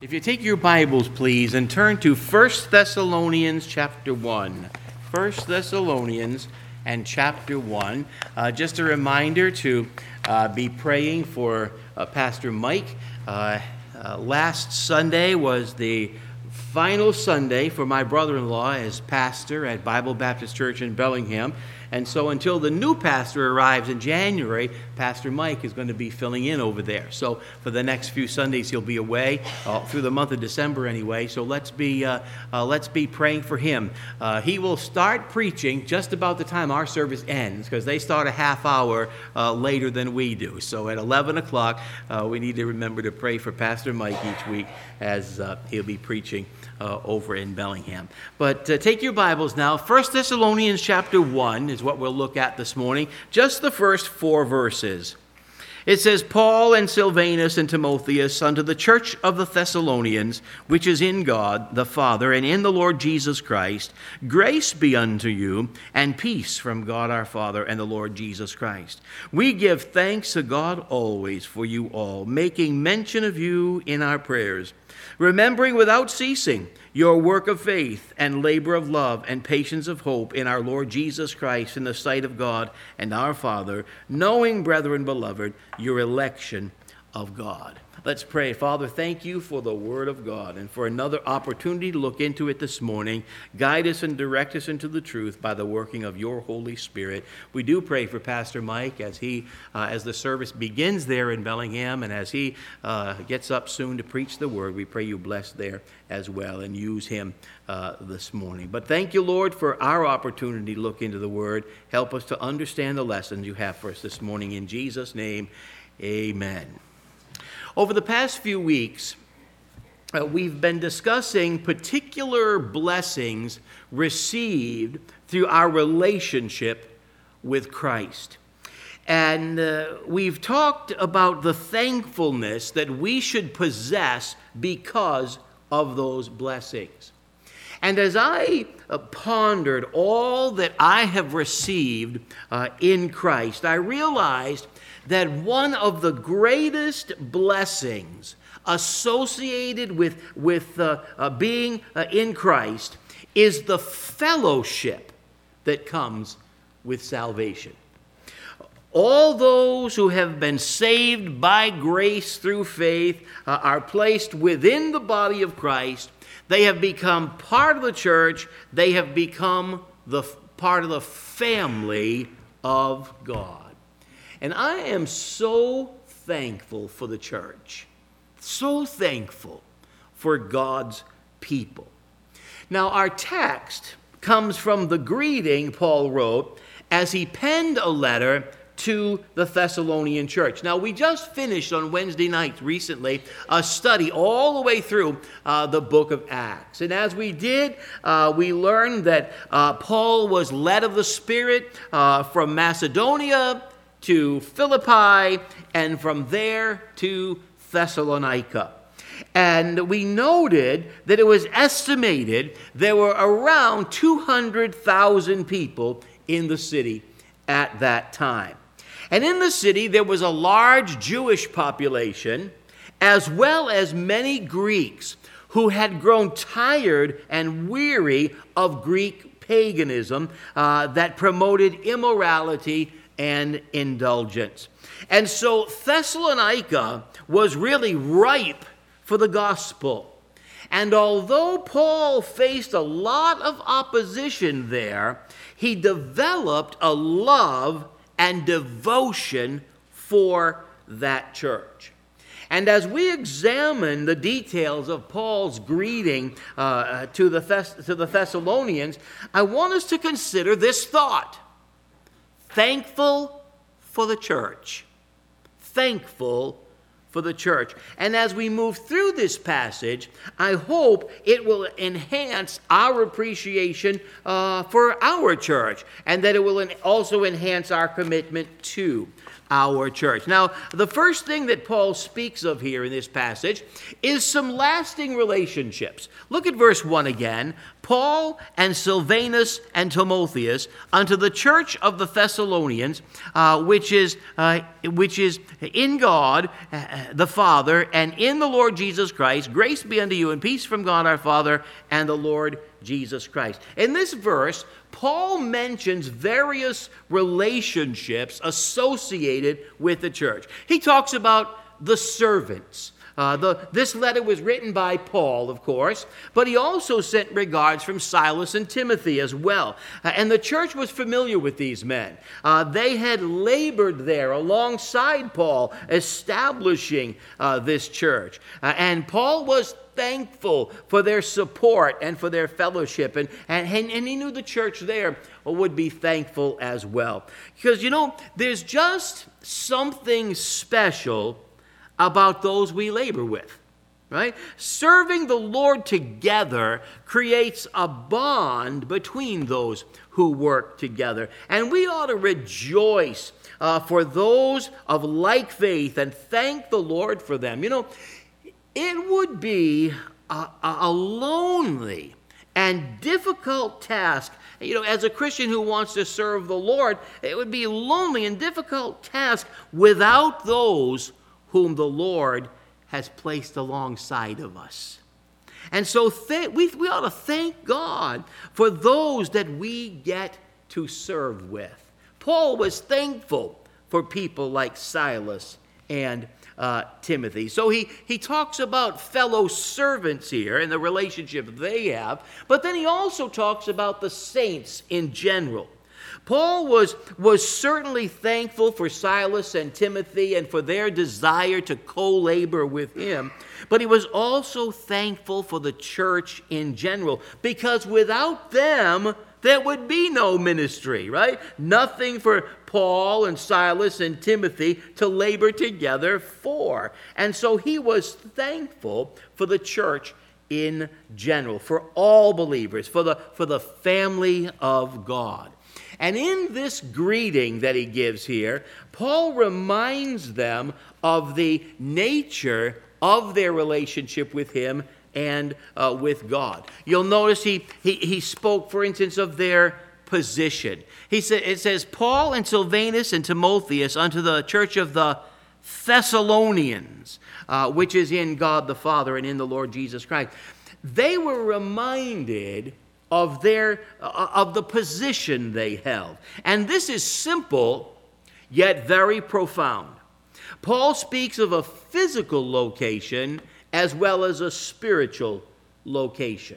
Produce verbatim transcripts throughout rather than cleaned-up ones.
If you take your Bibles, please, and turn to First Thessalonians chapter one. First Thessalonians and chapter one. Uh, just a reminder to uh, be praying for uh, Pastor Mike. Uh, uh, last Sunday was the final Sunday for my brother-in-law as pastor at Bible Baptist Church in Bellingham. And so until the new pastor arrives in January, Pastor Mike is going to be filling in over there. So for the next few Sundays, he'll be away uh, through the month of December anyway. So let's be uh, uh, let's be praying for him. Uh, he will start preaching just about the time our service ends, because they start a half hour uh, later than we do. So at eleven o'clock, uh, we need to remember to pray for Pastor Mike each week as uh, he'll be preaching uh, over in Bellingham. But uh, take your Bibles now. First Thessalonians chapter one is what we'll look at this morning. Just the first four verses. It says, Paul and Silvanus and Timotheus unto the church of the Thessalonians, which is in God the Father and in the Lord Jesus Christ, grace be unto you and peace from God our Father and the Lord Jesus Christ. We give thanks to God always for you all, making mention of you in our prayers, remembering without ceasing your work of faith and labor of love and patience of hope in our Lord Jesus Christ in the sight of God and our Father, knowing, brethren beloved, your election of God. Let's pray. Father, thank you for the word of God and for another opportunity to look into it this morning. Guide us and direct us into the truth by the working of your Holy Spirit. We do pray for Pastor Mike as he, uh, as the service begins there in Bellingham, and as he uh, gets up soon to preach the word. We pray you bless there as well and use him uh, this morning. But thank you, Lord, for our opportunity to look into the word. Help us to understand the lessons you have for us this morning. In Jesus' name, amen. Over the past few weeks, uh, we've been discussing particular blessings received through our relationship with Christ. And uh, we've talked about the thankfulness that we should possess because of those blessings. And as I uh, pondered all that I have received uh, in Christ, I realized that one of the greatest blessings associated with, with uh, uh, being uh, in Christ is the fellowship that comes with salvation. All those who have been saved by grace through faith uh, are placed within the body of Christ. They have become part of the church. They have become the part of the family of God. And I am so thankful for the church, so thankful for God's people. Now, our text comes from the greeting Paul wrote as he penned a letter to the Thessalonian church. Now, we just finished on Wednesday night recently a study all the way through uh, the book of Acts. And as we did, uh, we learned that uh, Paul was led of the Spirit uh, from Macedonia to Philippi, and from there to Thessalonica. And we noted that it was estimated there were around two hundred thousand people in the city at that time. And in the city, there was a large Jewish population, as well as many Greeks who had grown tired and weary of Greek paganism uh, that promoted immorality and indulgence. And so Thessalonica was really ripe for the gospel. And although Paul faced a lot of opposition there, he developed a love and devotion for that church. And as we examine the details of Paul's greeting uh, to, the Thess- to the Thessalonians, I want us to consider this thought. Thankful for the church. Thankful for the church. And as we move through this passage, I hope it will enhance our appreciation uh, for our church, and that it will also enhance our commitment to our church. Now, the first thing that Paul speaks of here in this passage is some lasting relationships. Look at verse one again. Paul and Silvanus and Timotheus unto the church of the Thessalonians, uh, which is uh, which is in God uh, the Father and in the Lord Jesus Christ, grace be unto you and peace from God our Father and the Lord Jesus Christ. In this verse, Paul mentions various relationships associated with the church. He talks about the servants. Uh, the, this letter was written by Paul, of course, but he also sent regards from Silas and Timothy as well. Uh, and the church was familiar with these men. Uh, they had labored there alongside Paul, establishing uh, this church. Uh, and Paul was thankful for their support and for their fellowship. And, and, and he knew the church there would be thankful as well. Because, you know, there's just something special about those we labor with, right? Serving the Lord together creates a bond between those who work together. And we ought to rejoice uh, for those of like faith and thank the Lord for them. You know, it would be a, a lonely and difficult task. You know, as a Christian who wants to serve the Lord, it would be a lonely and difficult task without those whom the Lord has placed alongside of us. And so th- we, we ought to thank God for those that we get to serve with. Paul was thankful for people like Silas and Uh, Timothy. So he, he talks about fellow servants here and the relationship they have, but then he also talks about the saints in general. Paul was, was certainly thankful for Silas and Timothy and for their desire to co-labor with him, but he was also thankful for the church in general, because without them, there would be no ministry, right? Nothing for Paul and Silas and Timothy to labor together for. And so he was thankful for the church in general, for all believers, for the, for the family of God. And in this greeting that he gives here, Paul reminds them of the nature of their relationship with him and uh, with God. You'll notice he, he he spoke, for instance, of their position. He said, it says, Paul and Silvanus and Timotheus unto the church of the Thessalonians, uh, which is in God the Father and in the Lord Jesus Christ. They were reminded of their uh, of the position they held. And this is simple, yet very profound. Paul speaks of a physical location as well as a spiritual location.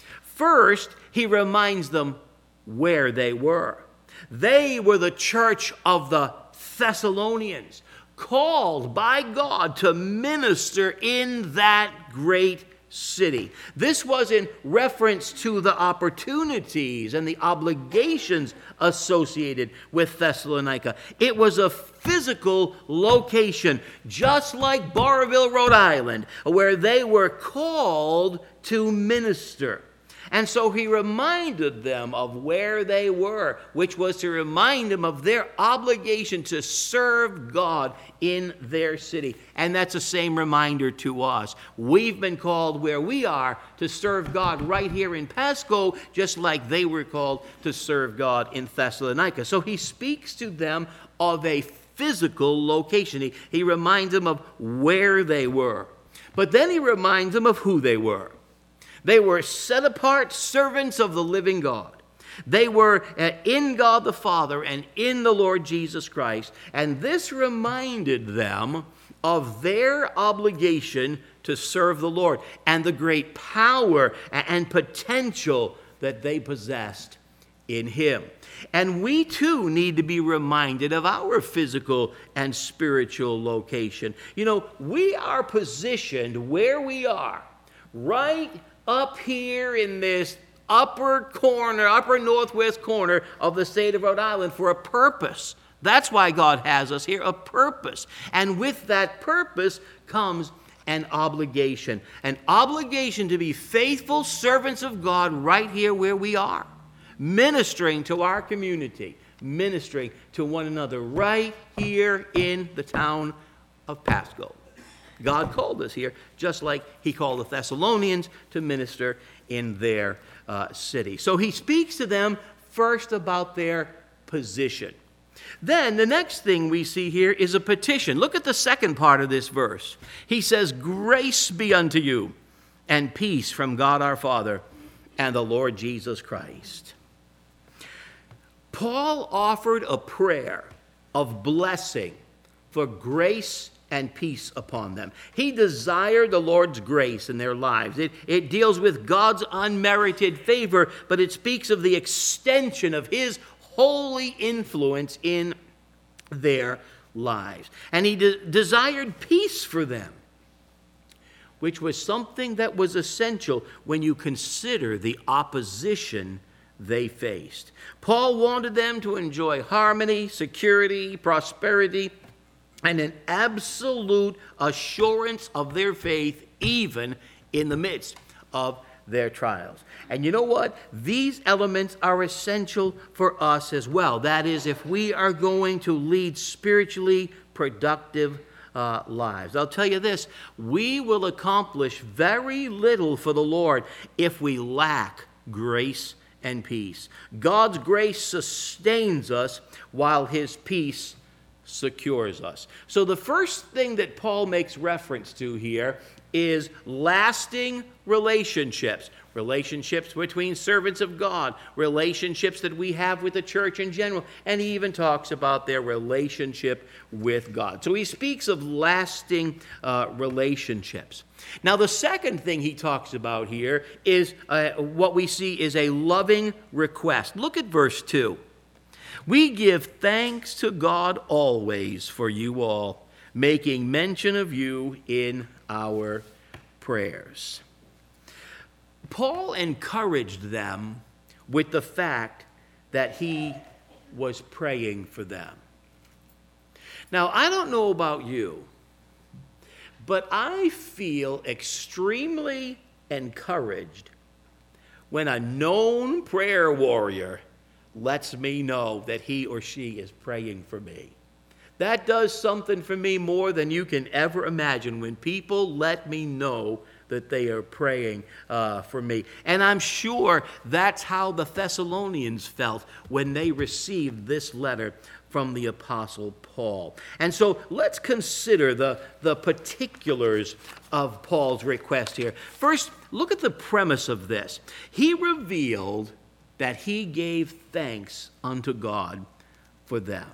First, he reminds them where they were. They were the church of the Thessalonians, called by God to minister in that great city. This was in reference to the opportunities and the obligations associated with Thessalonica. It was a physical location, just like Barville, Rhode Island, where they were called to minister. And so he reminded them of where they were, which was to remind them of their obligation to serve God in their city. And that's the same reminder to us. We've been called where we are to serve God right here in Pasco, just like they were called to serve God in Thessalonica. So he speaks to them of a physical location. He, he reminds them of where they were. But then he reminds them of who they were. They were set-apart servants of the living God. They were in God the Father and in the Lord Jesus Christ. And this reminded them of their obligation to serve the Lord and the great power and potential that they possessed in Him. And we too need to be reminded of our physical and spiritual location. You know, we are positioned where we are, right up here in this upper corner, upper northwest corner of the state of Rhode Island for a purpose. That's why God has us here, a purpose. And with that purpose comes an obligation. An obligation to be faithful servants of God right here where we are, ministering to our community, ministering to one another right here in the town of Pasco. God called us here, just like he called the Thessalonians to minister in their uh, city. So he speaks to them first about their position. Then the next thing we see here is a petition. Look at the second part of this verse. He says, "Grace be unto you, and peace from God our Father and the Lord Jesus Christ." Paul offered a prayer of blessing for grace and peace upon them. He desired the Lord's grace in their lives. It, it deals with God's unmerited favor, but it speaks of the extension of his holy influence in their lives. And he de- desired peace for them, which was something that was essential when you consider the opposition they faced. Paul wanted them to enjoy harmony, security, prosperity, and an absolute assurance of their faith, even in the midst of their trials. And you know what? These elements are essential for us as well. That is, if we are going to lead spiritually productive uh, lives. I'll tell you this, we will accomplish very little for the Lord if we lack grace and peace. God's grace sustains us while his peace secures us. So the first thing that Paul makes reference to here is lasting relationships. Relationships between servants of God, relationships that we have with the church in general, and he even talks about their relationship with God. So he speaks of lasting uh, relationships. Now the second thing he talks about here is uh, what we see is a loving request. Look at verse two. "We give thanks to God always for you all, making mention of you in our prayers." Paul encouraged them with the fact that he was praying for them. Now, I don't know about you, but I feel extremely encouraged when a known prayer warrior lets me know that he or she is praying for me. That does something for me more than you can ever imagine when people let me know that they are praying uh, for me. And I'm sure that's how the Thessalonians felt when they received this letter from the Apostle Paul. And so let's consider the, the particulars of Paul's request here. First, look at the premise of this. He revealed that he gave thanks unto God for them.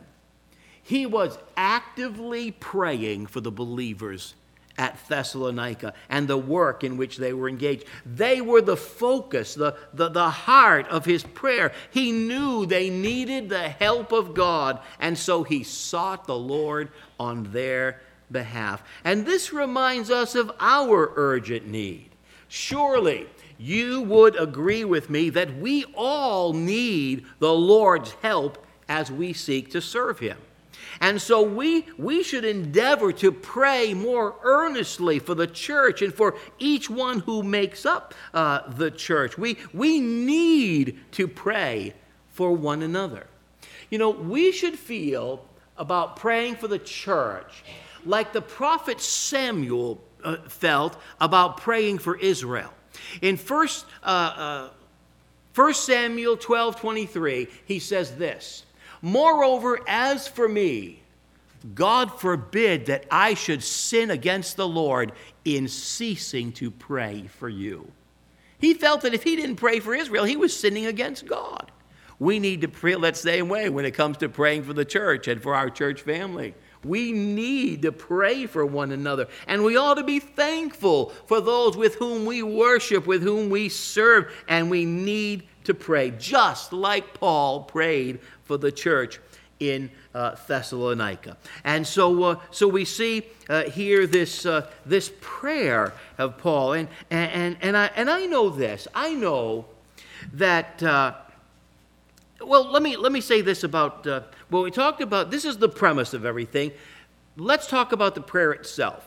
He was actively praying for the believers at Thessalonica and the work in which they were engaged. They were the focus, the, the, the heart of his prayer. He knew they needed the help of God, and so he sought the Lord on their behalf. And this reminds us of our urgent need. Surely you would agree with me that we all need the Lord's help as we seek to serve him. And so we, we should endeavor to pray more earnestly for the church and for each one who makes up uh, the church. We, we need to pray for one another. You know, we should feel about praying for the church like the prophet Samuel uh, felt about praying for Israel. In First, uh, uh, First Samuel twelve twenty-three, he says this, "Moreover, as for me, God forbid that I should sin against the Lord in ceasing to pray for you." He felt that if he didn't pray for Israel, he was sinning against God. We need to pray that same way when it comes to praying for the church and for our church family. We need to pray for one another, and we ought to be thankful for those with whom we worship, with whom we serve, and we need to pray, just like Paul prayed for the church in uh, Thessalonica. And so uh, so we see uh, here this uh, this prayer of Paul, and and and I and I know this. I know that uh, well, let me let me say this about uh, well, we talked about, this is the premise of everything. Let's talk about the prayer itself.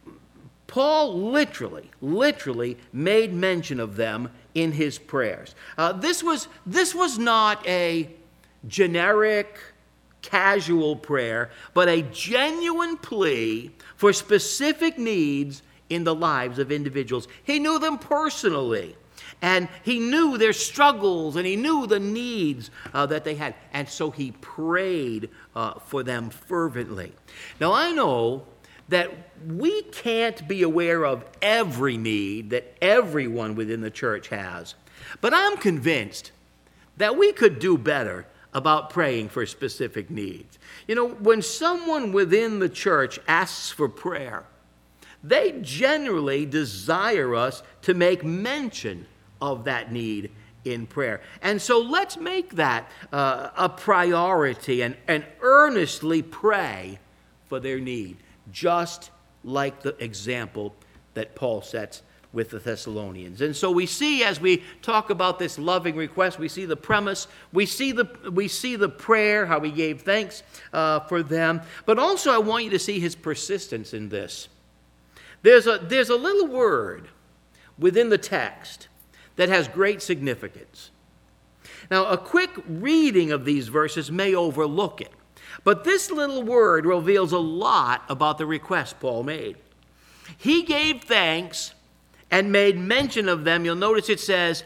Paul literally, literally made mention of them in his prayers. Uh, this was this was not a generic, casual prayer, but a genuine plea for specific needs in the lives of individuals. He knew them personally, and he knew their struggles, and he knew the needs uh, that they had, and so he prayed uh, for them fervently. Now, I know that we can't be aware of every need that everyone within the church has, but I'm convinced that we could do better about praying for specific needs. You know, when someone within the church asks for prayer, they generally desire us to make mention of that need in prayer. And so let's make that uh, a priority and, and earnestly pray for their need, just like the example that Paul sets with the Thessalonians. And so we see, as we talk about this loving request, we see the premise, we see the we see the prayer, how he gave thanks uh, for them. But also I want you to see his persistence in this. There's a there's a little word within the text that has great significance. Now, a quick reading of these verses may overlook it, but this little word reveals a lot about the request Paul made. He gave thanks and made mention of them. You'll notice it says,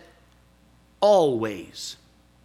always.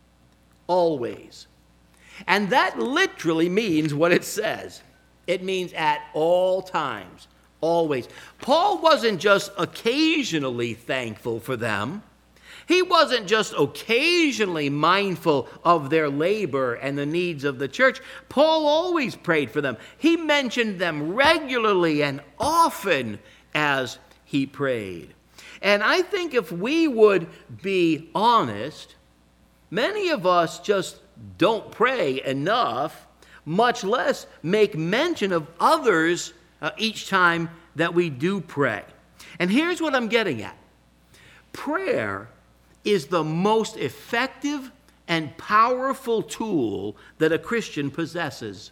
Always. And that literally means what it says. It means at all times, always. Paul wasn't just occasionally thankful for them. He wasn't just occasionally mindful of their labor and the needs of the church. Paul always prayed for them. He mentioned them regularly and often as he prayed. And I think if we would be honest, many of us just don't pray enough, much less make mention of others uh, each time that we do pray. And here's what I'm getting at. Prayer is the most effective and powerful tool that a Christian possesses.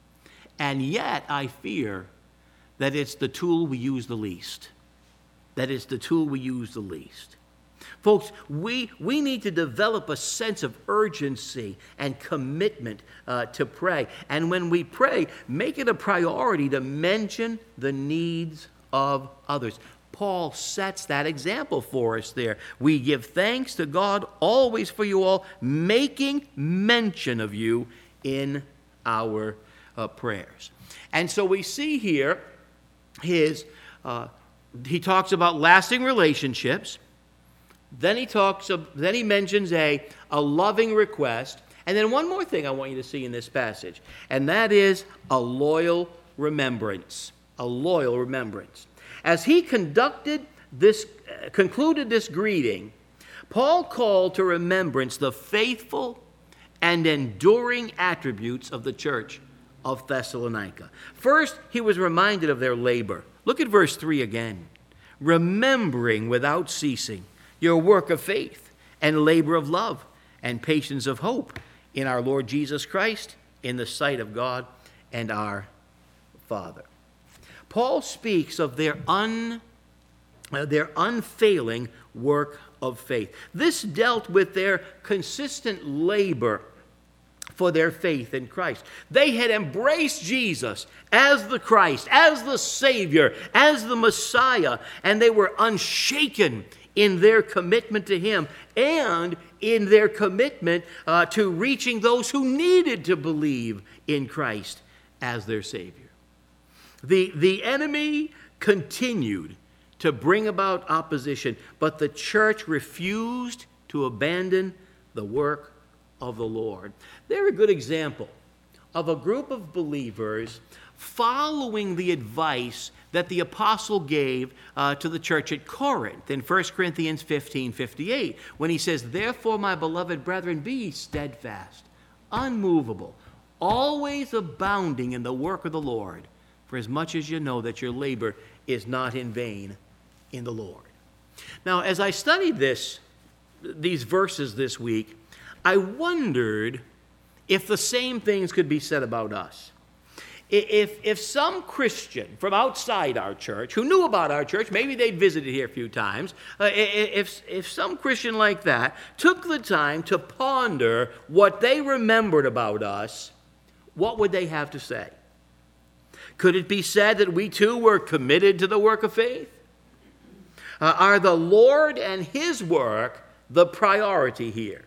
And yet, I fear that it's the tool we use the least. That is the tool we use the least. Folks, we, we need to develop a sense of urgency and commitment uh, to pray. And when we pray, make it a priority to mention the needs of others. Paul sets that example for us there. We give thanks to God always for you all, making mention of you in our uh, prayers. And so we see here his... Uh, He talks about lasting relationships. Then he talks of, then he mentions a, a loving request. And then one more thing I want you to see in this passage, and that is a loyal remembrance. A loyal remembrance. As he conducted this, uh, concluded this greeting, Paul called to remembrance the faithful and enduring attributes of the church of Thessalonica. First, he was reminded of their labor. Look at verse three again. Remembering without ceasing your work of faith and labor of love and patience of hope in our Lord Jesus Christ in the sight of God and our Father. Paul speaks of their un, uh, their unfailing work of faith. This dealt with their consistent labor for their faith in Christ. They had embraced Jesus as the Christ, as the Savior, as the Messiah, and they were unshaken in their commitment to Him and in their commitment uh, to reaching those who needed to believe in Christ as their Savior. The, the enemy continued to bring about opposition, but the church refused to abandon the work of the Lord. They're a good example of a group of believers following the advice that the apostle gave uh, to the church at Corinth in First Corinthians fifteen fifty-eight, when he says, "Therefore, my beloved brethren, be steadfast, unmovable, always abounding in the work of the Lord, for as much as you know that your labor is not in vain in the Lord." Now, as I studied this, these verses this week, I wondered if the same things could be said about us. If, if some Christian from outside our church, who knew about our church, maybe they'd visited here a few times, uh, if, if some Christian like that took the time to ponder what they remembered about us, what would they have to say? Could it be said that we too were committed to the work of faith? Uh, are the Lord and His work the priority here?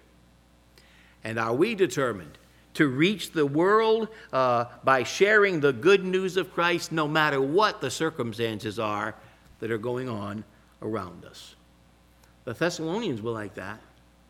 And are we determined to reach the world uh, by sharing the good news of Christ no matter what the circumstances are that are going on around us? The Thessalonians were like that,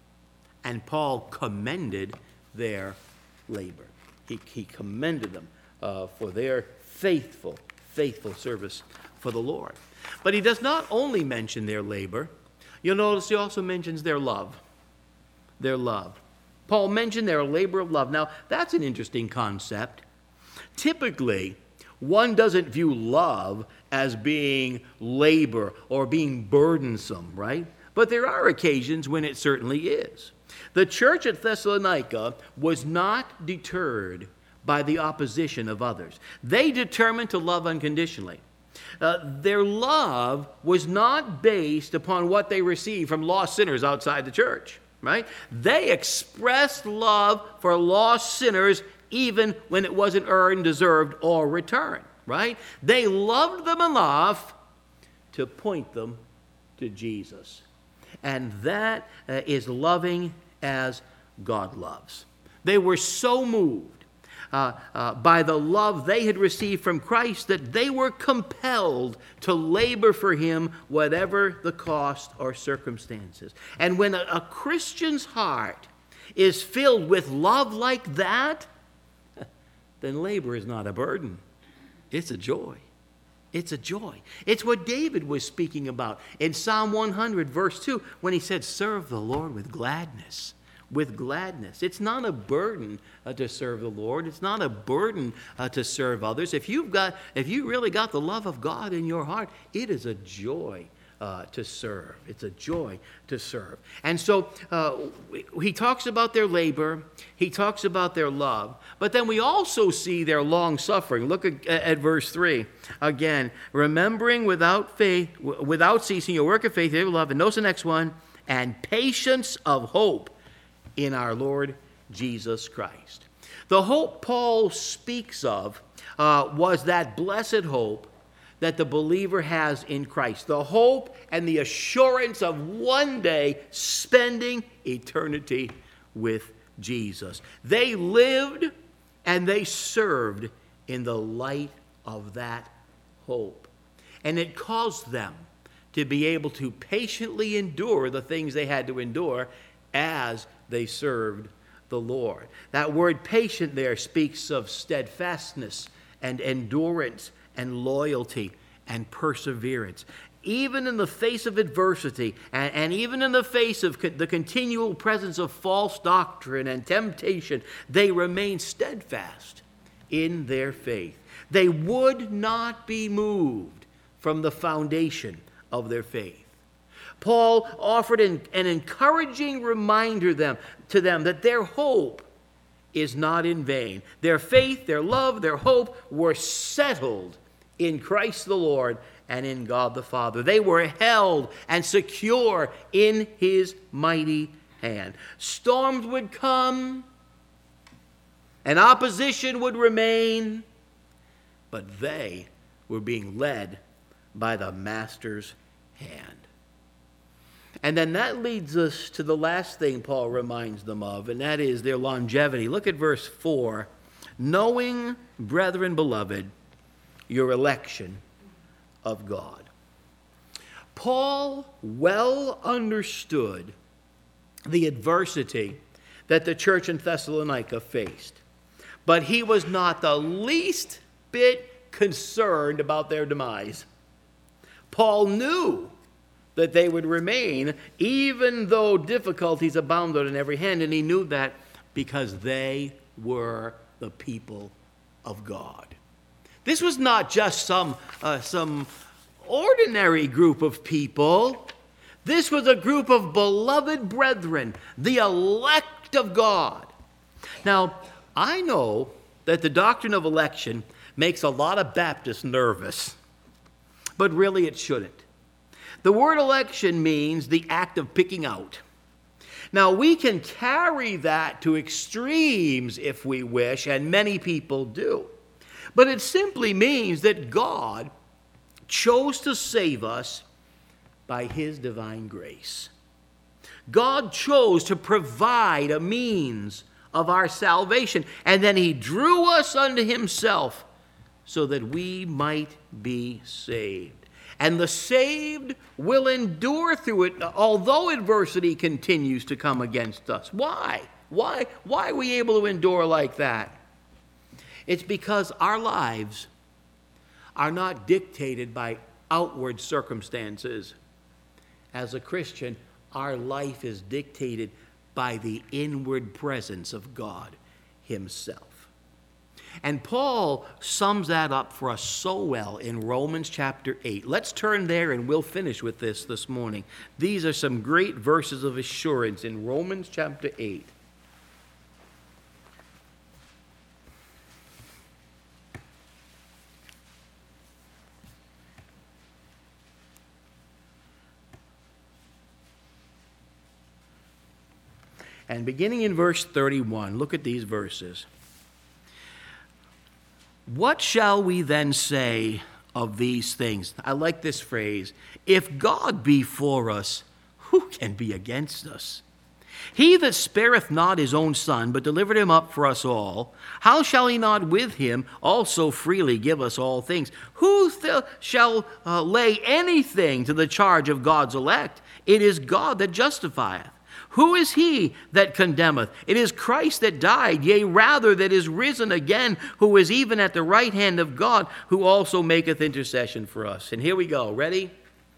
and Paul commended their labor. He, he commended them uh, for their faithful, faithful service for the Lord. But he does not only mention their labor. You'll notice he also mentions their love. Their love. Paul mentioned their labor of love. Now, that's an interesting concept. Typically, one doesn't view love as being labor or being burdensome, right? But there are occasions when it certainly is. The church at Thessalonica was not deterred by the opposition of others. They determined to love unconditionally. Uh, their love was not based upon what they received from lost sinners outside the church. Right? They expressed love for lost sinners even when it wasn't earned, deserved, or returned. Right? They loved them enough to point them to Jesus. And that uh, is loving as God loves. They were so moved Uh, uh, by the love they had received from Christ that they were compelled to labor for Him whatever the cost or circumstances. And when a, a Christian's heart is filled with love like that, then labor is not a burden. It's a joy. It's a joy. It's what David was speaking about in Psalm one hundred, verse two, when he said, "Serve the Lord with gladness." With gladness. It's not a burden uh, to serve the Lord. It's not a burden uh, to serve others. If you've got, if you really got the love of God in your heart, it is a joy uh, to serve. It's a joy to serve. And so uh, he talks about their labor. He talks about their love. But then we also see their long suffering. Look at, at verse three. Again, remembering without faith, without ceasing your work of faith, your love. And notice the next one. And patience of hope in our Lord Jesus Christ. The hope Paul speaks of uh, was that blessed hope that the believer has in Christ. The hope and the assurance of one day spending eternity with Jesus. They lived and they served in the light of that hope. And it caused them to be able to patiently endure the things they had to endure as they served the Lord. That word patient there speaks of steadfastness and endurance and loyalty and perseverance. Even in the face of adversity and, and even in the face of co- the continual presence of false doctrine and temptation, they remain steadfast in their faith. They would not be moved from the foundation of their faith. Paul offered an, an encouraging reminder them, to them that their hope is not in vain. Their faith, their love, their hope were settled in Christ the Lord and in God the Father. They were held and secure in His mighty hand. Storms would come and opposition would remain, but they were being led by the Master's hand. And then that leads us to the last thing Paul reminds them of, and that is their longevity. Look at verse four. Knowing, brethren beloved, your election of God. Paul well understood the adversity that the church in Thessalonica faced, but he was not the least bit concerned about their demise. Paul knew that they would remain, even though difficulties abounded on every hand. And he knew that because they were the people of God. This was not just some, uh, some ordinary group of people. This was a group of beloved brethren, the elect of God. Now, I know that the doctrine of election makes a lot of Baptists nervous, but really it shouldn't. The word election means the act of picking out. Now, we can carry that to extremes if we wish, and many people do. But it simply means that God chose to save us by his divine grace. God chose to provide a means of our salvation, and then he drew us unto himself so that we might be saved. And the saved will endure through it, although adversity continues to come against us. Why? Why? Why are we able to endure like that? It's because our lives are not dictated by outward circumstances. As a Christian, our life is dictated by the inward presence of God himself. And Paul sums that up for us so well in Romans chapter eight. Let's turn there and we'll finish with this this morning. These are some great verses of assurance in Romans chapter eight. And beginning in verse thirty-one, look at these verses. What shall we then say of these things? I like this phrase. If God be for us, who can be against us? He that spareth not his own son, but delivered him up for us all, how shall he not with him also freely give us all things? Who th- shall uh, lay anything to the charge of God's elect? It is God that justifieth. Who is he that condemneth? It is Christ that died, yea, rather that is risen again, who is even at the right hand of God, who also maketh intercession for us. And here we go. Ready?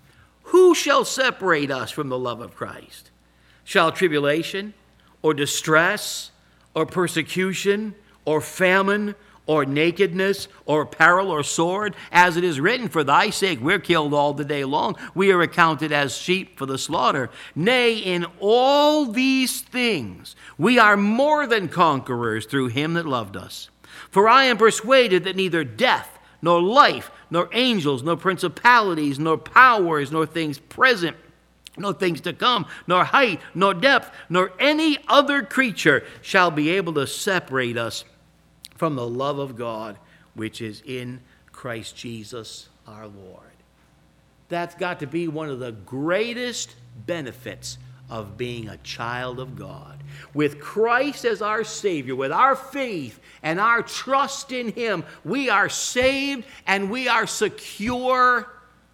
Who shall separate us from the love of Christ? Shall tribulation, or distress, or persecution, or famine, or nakedness, or peril, or sword? As it is written, for thy sake we're killed all the day long. We are accounted as sheep for the slaughter. Nay, in all these things we are more than conquerors through him that loved us. For I am persuaded that neither death, nor life, nor angels, nor principalities, nor powers, nor things present, nor things to come, nor height, nor depth, nor any other creature shall be able to separate us from the love of God, which is in Christ Jesus our Lord. That's got to be one of the greatest benefits of being a child of God. With Christ as our Savior, with our faith and our trust in him, we are saved and we are secure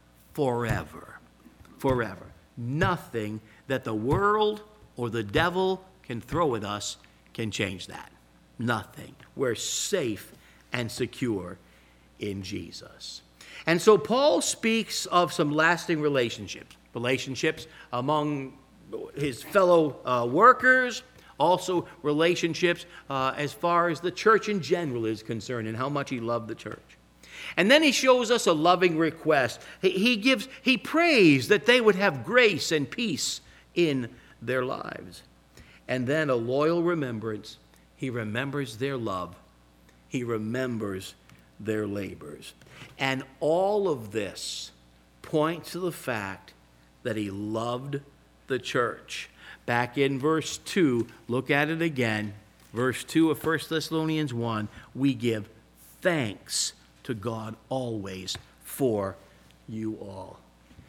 forever. Forever. Nothing that the world or the devil can throw at us can change that. Nothing. We're safe and secure in Jesus. And so Paul speaks of some lasting relationships. Relationships among his fellow uh, workers, also relationships uh, as far as the church in general is concerned and how much he loved the church. And then he shows us a loving request. He, he gives, he prays that they would have grace and peace in their lives. And then a loyal remembrance. He remembers their love. He remembers their labors. And all of this points to the fact that he loved the church. Back in verse two, look at it again. Verse two of First Thessalonians one, we give thanks to God always for you all.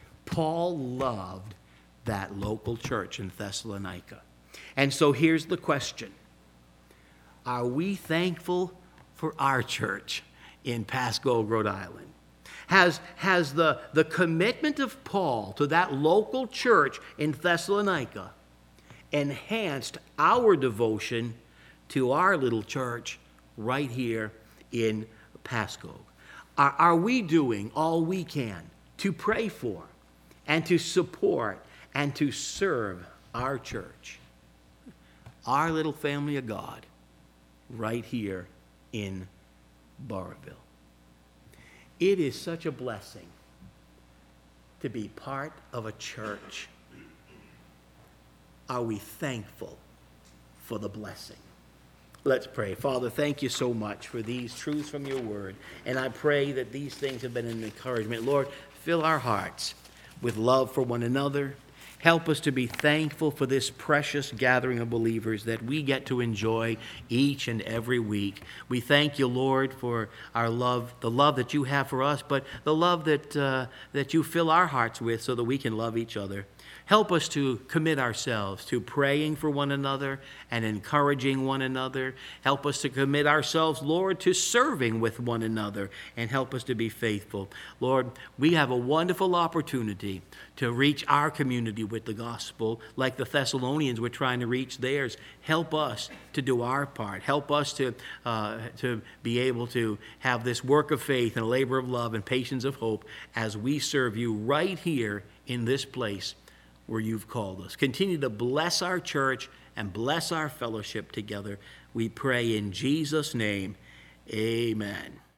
Paul loved that local church in Thessalonica. And so here's the question. Are we thankful for our church in Pasco, Rhode Island? Has, has the, the commitment of Paul to that local church in Thessalonica enhanced our devotion to our little church right here in Pasco? Are, are we doing all we can to pray for and to support and to serve our church, our little family of God, right here in Barville? It is such a blessing to be part of a church. Are we thankful for the blessing? Let's pray. Father, thank you so much for these truths from your word. And I pray that these things have been an encouragement. Lord, fill our hearts with love for one another. Help us to be thankful for this precious gathering of believers that we get to enjoy each and every week. We thank you, Lord, for our love, the love that you have for us, but the love that, uh, that you fill our hearts with so that we can love each other. Help us to commit ourselves to praying for one another and encouraging one another. Help us to commit ourselves, Lord, to serving with one another, and help us to be faithful. Lord, we have a wonderful opportunity to reach our community with the gospel like the Thessalonians were trying to reach theirs. Help us to do our part. Help us to, uh, to be able to have this work of faith and labor of love and patience of hope as we serve you right here in this place where you've called us. Continue to bless our church and bless our fellowship together. We pray in Jesus' name, amen.